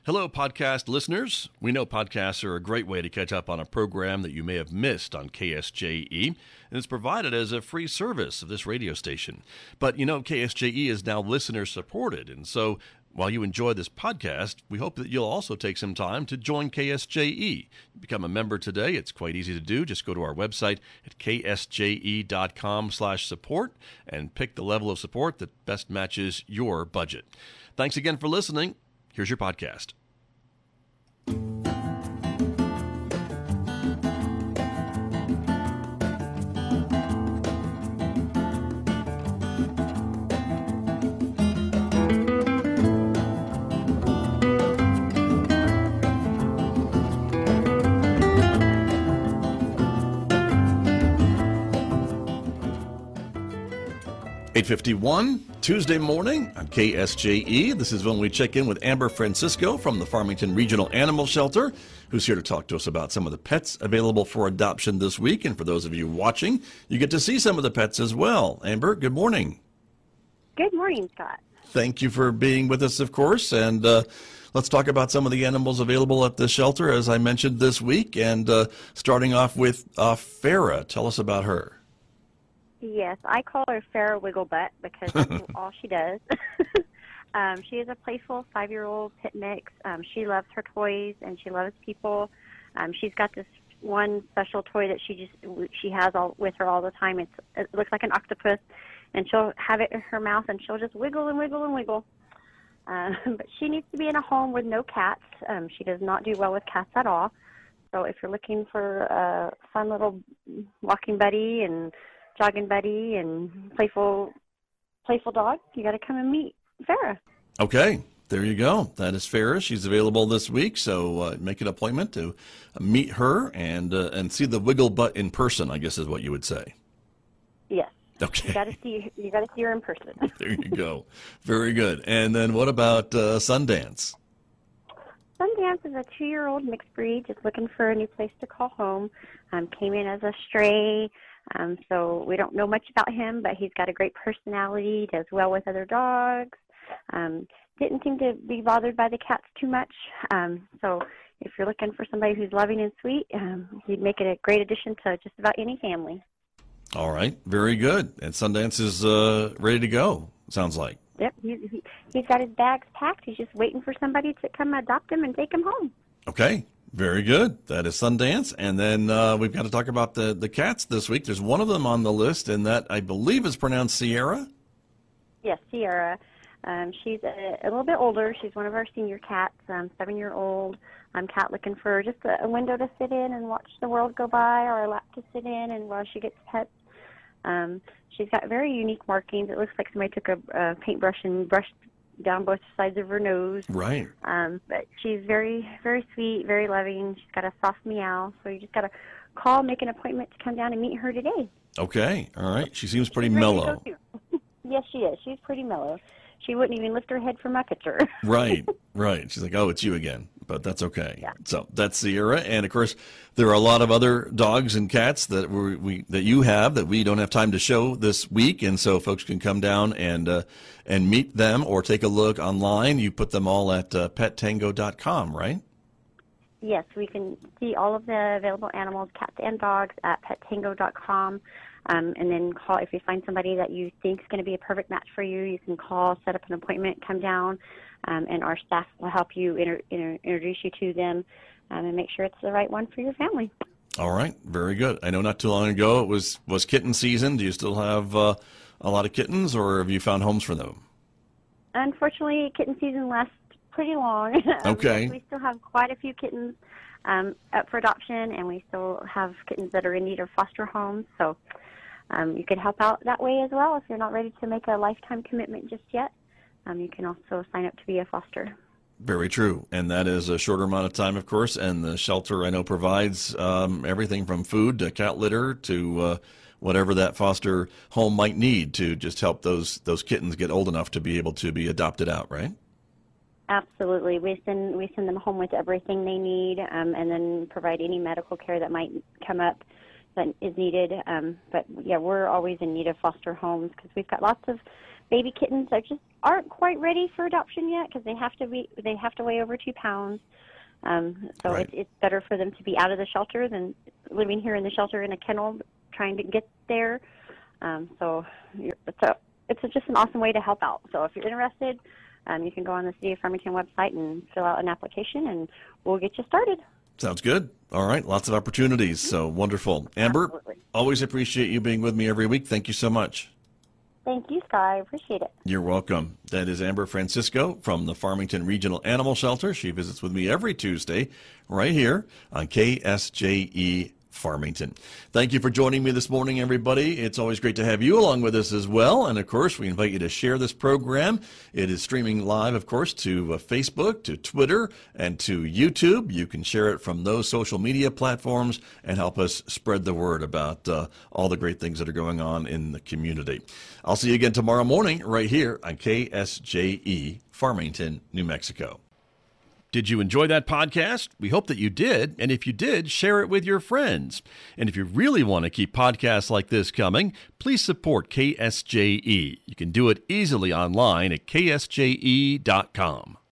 Hello, podcast listeners. We know podcasts are a great way to catch up on a program that you may have missed on KSJE, and it's provided as a free service of this radio station. But you know, KSJE is now listener-supported, and so while you enjoy this podcast, we hope that you'll also take some time to join KSJE. Become a member today. It's quite easy to do. Just go to our website at ksje.com/support and pick the level of support that best matches your budget. Thanks again for listening. Here's your podcast. 8:51, Tuesday morning on KSJE. This is when we check in with Amber Francisco from the Farmington Regional Animal Shelter, who's here to talk to us about some of the pets available for adoption this week. And for those of you watching, you get to see some of the pets as well. Amber, good morning. Good morning, Scott. Thank you for being with us, of course. And let's talk about some of the animals available at the shelter, as I mentioned this week. And starting off with Farah. Tell us about her. Yes, I call her Farah Wigglebutt because that's all she does. She is a playful 5-year-old pit mix. She loves her toys and she loves people. She's got this one special toy that she has all with her all the time. It looks like an octopus, and she'll have it in her mouth and she'll just wiggle and wiggle and wiggle. But she needs to be in a home with no cats. She does not do well with cats at all. So if you're looking for a fun little walking buddy and jogging buddy and playful dog, you got to come and meet Farah. Okay, there you go. That is Farah. She's available this week, so make an appointment to meet her and see the wiggle butt in person, I guess is what you would say. Yes. Okay. You got to see her in person. There you go. Very good. And then what about Sundance? Sundance is a 2-year-old mixed breed, just looking for a new place to call home. Came in as a stray. So we don't know much about him, but he's got a great personality, does well with other dogs. Didn't seem to be bothered by the cats too much. So if you're looking for somebody who's loving and sweet, he'd make it a great addition to just about any family. All right. Very good. And Sundance is ready to go, sounds like. Yep. He's got his bags packed. He's just waiting for somebody to come adopt him and take him home. Okay. Very good. That is Sundance. And then we've got to talk about the cats this week. There's one of them on the list, and that I believe is pronounced Sierra. Yes, Sierra. She's a little bit older. She's one of our senior cats, 7-year-old cat looking for just a window to sit in and watch the world go by, or a lap to sit in and while she gets pet. She's got very unique markings. It looks like somebody took a paintbrush and brushed down both sides of her nose. Right. But she's very, very sweet, very loving. She's got a soft meow. So you just got to call, make an appointment to come down and meet her today. Okay. All right. She seems pretty mellow. Yes, she is. She's pretty mellow. She wouldn't even lift her head from my picture. Right. She's like, oh, it's you again. But that's okay. Yeah. So that's Sierra. And, of course, there are a lot of other dogs and cats that that you have that we don't have time to show this week. And so folks can come down and meet them or take a look online. You put them all at pettango.com, right? Yes, we can see all of the available animals, cats and dogs, at pettango.com. And then call if you find somebody that you think is going to be a perfect match for you. You can call, set up an appointment, come down, and our staff will help you introduce you to them and make sure it's the right one for your family. All right, very good. I know not too long ago it was kitten season. Do you still have a lot of kittens, or have you found homes for them? Unfortunately, kitten season lasts pretty long. Okay. We still have quite a few kittens up for adoption, and we still have kittens that are in need of foster homes. So you could help out that way as well if you're not ready to make a lifetime commitment just yet. You can also sign up to be a foster. Very true. And that is a shorter amount of time, of course. And the shelter, I know, provides everything from food to cat litter to whatever that foster home might need to just help those kittens get old enough to be able to be adopted out, right? Absolutely. We send them home with everything they need, and then provide any medical care that might come up that is needed. But yeah, we're always in need of foster homes because we've got lots of baby kittens that just aren't quite ready for adoption yet because they have to weigh over 2 pounds. So Right. it's better for them to be out of the shelter than living here in the shelter in a kennel trying to get there. It's just an awesome way to help out. So if you're interested, you can go on the City of Farmington website and fill out an application, and we'll get you started. Sounds good. All right. Lots of opportunities. So wonderful. Amber, Absolutely. always appreciate you being with me every week. Thank you so much. Thank you, Sky. I appreciate it. You're welcome. That is Amber Francisco from the Farmington Regional Animal Shelter. She visits with me every Tuesday right here on KSJE Farmington. Thank you for joining me this morning, everybody. It's always great to have you along with us as well. And of course, we invite you to share this program. It is streaming live, of course, to Facebook, to Twitter, and to YouTube. You can share it from those social media platforms and help us spread the word about all the great things that are going on in the community. I'll see you again tomorrow morning right here on KSJE Farmington, New Mexico. Did you enjoy that podcast? We hope that you did. And if you did, share it with your friends. And if you really want to keep podcasts like this coming, please support KSJE. You can do it easily online at ksje.com.